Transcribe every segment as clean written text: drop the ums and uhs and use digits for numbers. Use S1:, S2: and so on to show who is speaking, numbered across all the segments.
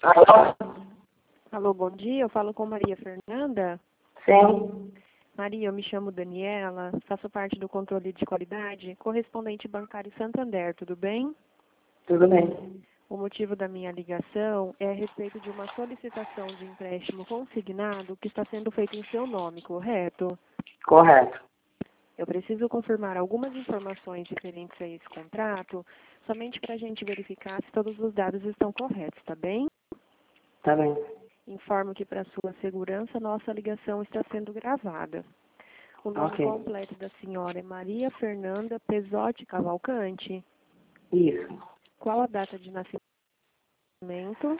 S1: Alô?
S2: Alô, bom dia. Eu falo com Maria Fernanda.
S1: Sim.
S2: Maria, eu me chamo Daniela, faço parte do controle de qualidade, correspondente bancário Santander, tudo bem?
S1: Tudo bem.
S2: O motivo da minha ligação é a respeito de uma solicitação de empréstimo consignado que está sendo feito em seu nome, correto?
S1: Correto.
S2: Eu preciso confirmar algumas informações referentes a esse contrato, somente para a gente verificar se todos os dados estão corretos, tá bem?
S1: Tá bem.
S2: Informo que, para sua segurança, nossa ligação está sendo gravada. O nome
S1: Ok.
S2: completo da senhora é Maria Fernanda Pesotti Cavalcante.
S1: Isso.
S2: Qual a data de nascimento?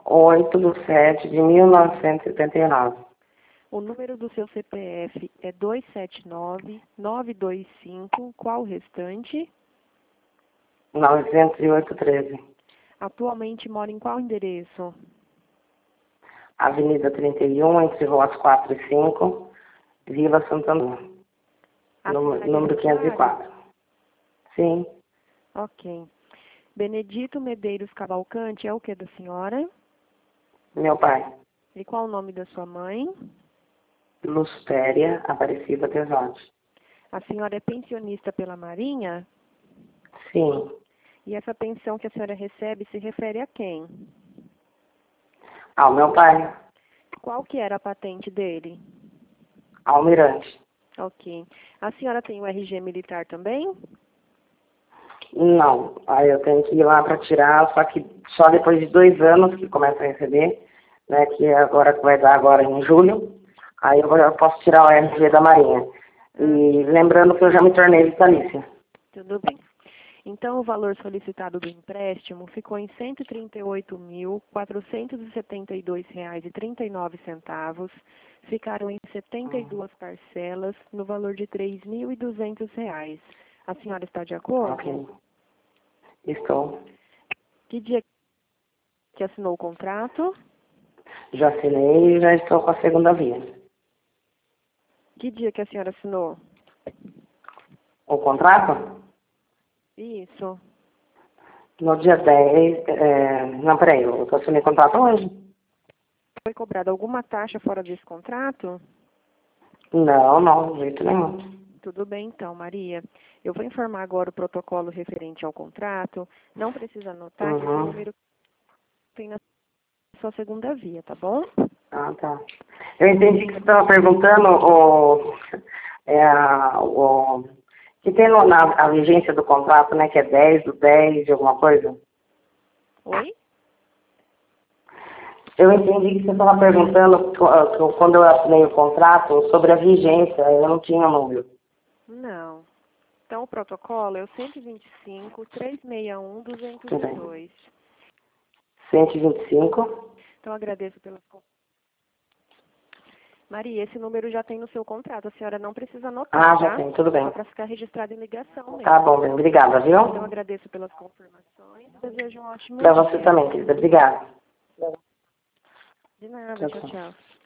S1: 8/7/1979.
S2: O número do seu CPF é 279-925. Qual o restante?
S1: 908/13.
S2: Atualmente mora em qual endereço?
S1: Avenida 31, entre ruas 4 e 5, Vila Santander.
S2: A cidade
S1: Número
S2: Rosário?
S1: 504. Sim.
S2: Ok. Benedito Medeiros Cavalcante é o que da senhora?
S1: Meu pai.
S2: E qual o nome da sua mãe?
S1: Lucélia Aparecida Pesotti.
S2: A senhora é pensionista pela Marinha?
S1: Sim.
S2: E essa pensão que a senhora recebe se refere a quem?
S1: Ao meu pai.
S2: Qual que era a patente dele?
S1: Almirante.
S2: Ok. A senhora tem o RG militar também?
S1: Não. Aí eu tenho que ir lá para tirar, só que só depois de 2 anos que começa a receber, né? Que agora que vai dar agora em julho. Aí eu posso tirar o RG da Marinha. E lembrando que eu já me tornei vitalícia.
S2: Tudo bem. Então, o valor solicitado do empréstimo ficou em R$ 138.472,39. Ficaram em 72 parcelas, no valor de R$ 3.200. A senhora está de acordo?
S1: Ok. Estou.
S2: Que dia que assinou o contrato?
S1: Já assinei e já estou com a segunda via.
S2: Que dia que a senhora assinou?
S1: O contrato?
S2: Isso.
S1: No dia 10. Não, peraí, eu assinei o contrato hoje.
S2: Foi cobrada alguma taxa fora desse contrato?
S1: Não, de jeito nenhum.
S2: Tudo bem, então, Maria. Eu vou informar agora o protocolo referente ao contrato. Não precisa anotar que esse número tem na sua segunda via, tá bom?
S1: Ah, tá. Eu entendi que você estava perguntando que tem a vigência do contrato, né, que é 10/10 de alguma coisa.
S2: Oi?
S1: Eu entendi que você estava perguntando quando eu assinei o contrato sobre a vigência, eu não tinha número.
S2: Não. Então, o protocolo é o 125-361-202.
S1: 125.
S2: Então, agradeço pelas... Maria, esse número já tem no seu contrato. A senhora não precisa anotar,
S1: Ah, já
S2: tá?
S1: tem, tudo bem.
S2: Só para ficar registrado em ligação mesmo.
S1: Tá bom, bem, obrigada, viu?
S2: Então, agradeço pelas confirmações. Desejo um ótimo
S1: Para
S2: dia.
S1: você também, querida. Obrigada.
S2: De nada.
S1: Tchau,
S2: Tchau,
S1: tchau.
S2: tchau.